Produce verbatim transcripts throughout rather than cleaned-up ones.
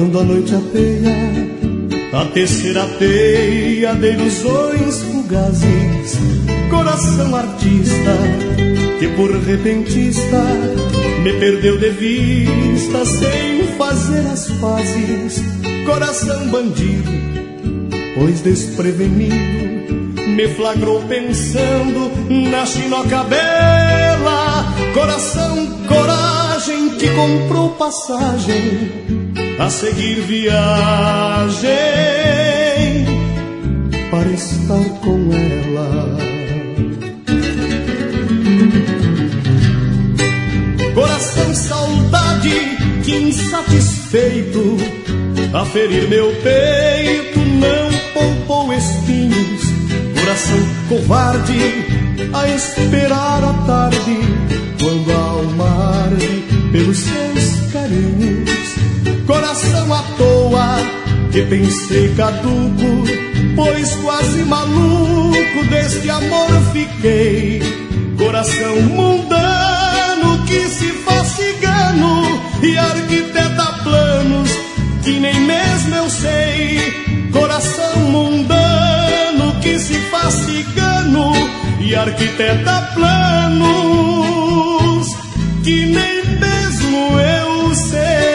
Quando a noite apeia, a terceira teia de ilusões fugazes, coração artista que por repentista me perdeu de vista sem fazer as pazes. Coração bandido, pois desprevenido me flagrou pensando na chinoca bela. Coração coragem que comprou passagem a seguir viagem para estar com ela. Coração saudade que insatisfeito a ferir meu peito não poupou espinhos. Coração covarde a esperar a tarde, quando a alma arde pelos seus carinhos. Coração à toa que pensei caduco, pois quase maluco deste amor fiquei. Coração mundano que se faz cigano e arquiteta planos que nem mesmo eu sei. Coração mundano que se faz cigano e arquiteta planos que nem mesmo eu sei.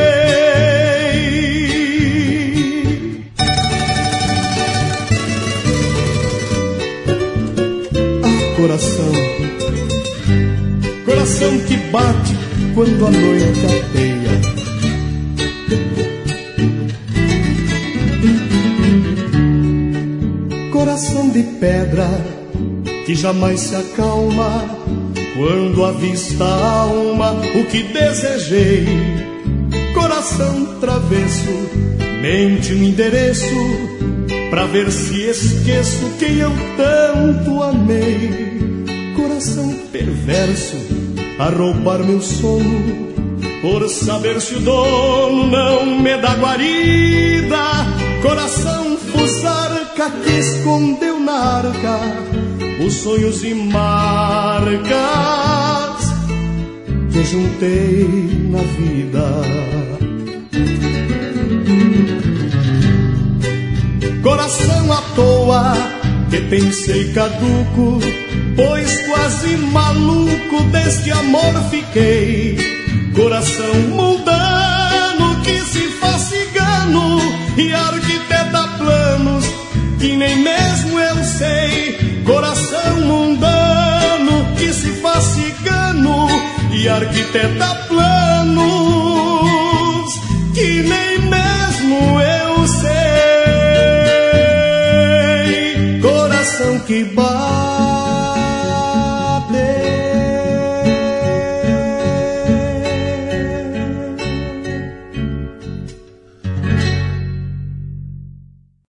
Coração, coração que bate quando a noite ateia. Coração de pedra que jamais se acalma quando avista a alma o que desejei. Coração travesso, mente no endereço pra ver se esqueço quem eu tanto amei. Coração perverso a roubar meu sono por saber se o dono não me dá guarida. Coração fusarca que escondeu na arca os sonhos e marcas que juntei na vida. Coração à toa que pensei caduco, pois quase maluco deste amor fiquei. Coração mundano que se faz cigano e arquiteta planos que nem mesmo eu sei. Coração mundano que se faz cigano e arquiteta planos que nem mesmo eu sei. Coração que bate